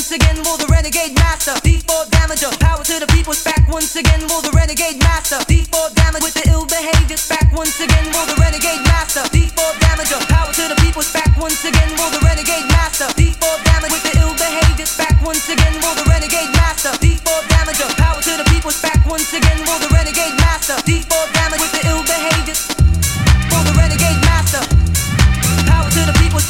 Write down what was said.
once again, will the renegade master. D4 damager, power to the people's back once again, will the renegade master. D4 damage with the ill behavior, back once again, will the renegade master. D4 damager, power to the people's back once again, will the renegade master. D4 damage with the ill behavior, back once again, will the renegade master. D4 damager, power to the people's back once again, will the